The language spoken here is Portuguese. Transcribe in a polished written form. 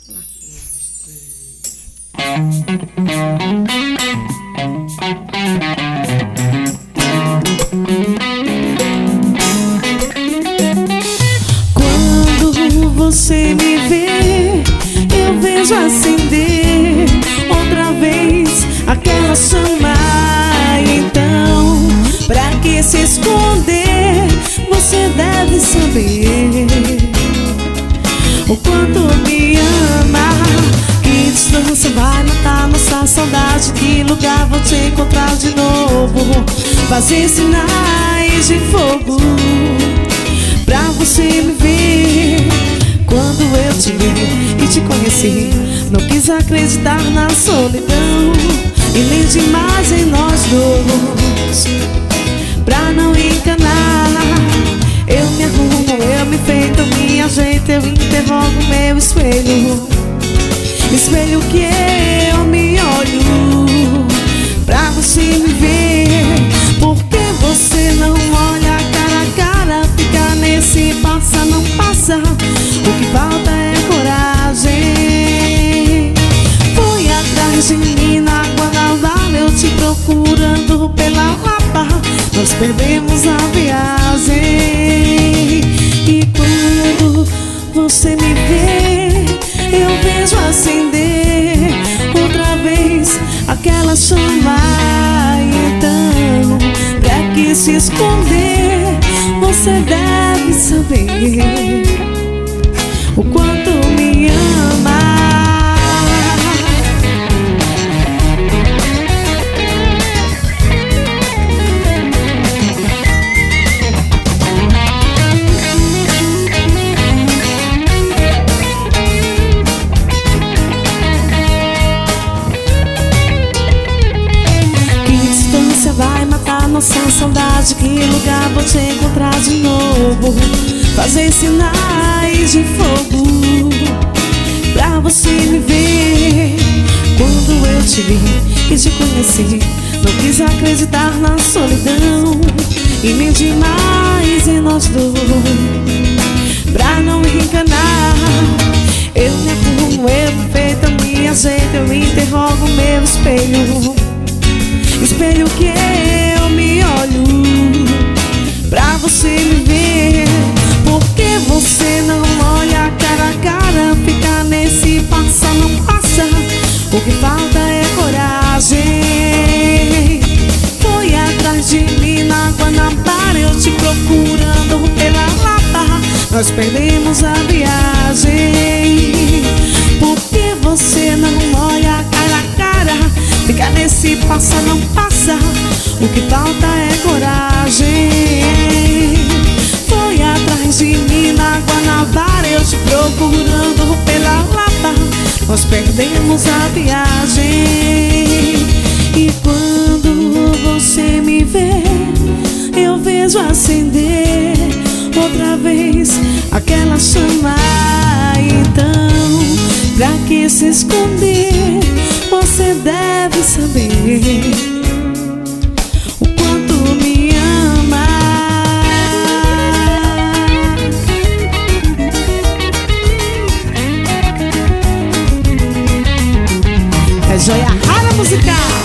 Quando você me vê, eu vejo acender outra vez aquela chama. Então, pra que se esconder? Você deve saber o quanto me ama. Que distância vai matar nossa saudade? Que lugar vou te encontrar de novo? Fazer sinais de fogo pra você me ver. Quando eu te vi e te conheci, não quis acreditar na solidão e nem demais em nós dois. Pra não enganar, eu me arrumo, eu me feito, me ajeito, eu interrogo meu espelho. Espelho que eu me olho pra você me ver. Por que você não olha cara a cara? Fica nesse passa, não passa. O que falta é coragem. Fui atrás de mim na Guanabara, eu te procurando pela Lapa. Nós perdemos a viagem. E quando você me vê, eu vejo acender outra vez aquela chama. Então, pra que se esconder? Você deve saber o quanto me ama. Vai matar nossa saudade? Que lugar vou te encontrar de novo? Fazer sinais de fogo pra você me ver. Quando eu te vi e te conheci, não quis acreditar na solidão e nem demais em nós dois. Pra não me enganar, eu me arrumo, eu me feito, eu me ajeito, eu interrogo meu espelho. Espelho que eu me olho pra você me ver. Por que você não olha cara a cara? Fica nesse passa, não passa. O que falta é coragem. Foi atrás de mim na Guanabara, eu te procurando pela Lapa. Nós perdemos a viagem. Por que você não olha cara a cara? Fica nesse passa, não passa. O que falta é coragem. Foi atrás de mim na Guanabara, eu te procurando pela Lapa. Nós perdemos a viagem. E quando você me vê, eu vejo acender outra vez aquela chama. Então, pra que se esconder? Você deve saber o quanto me ama. É joia rara musical.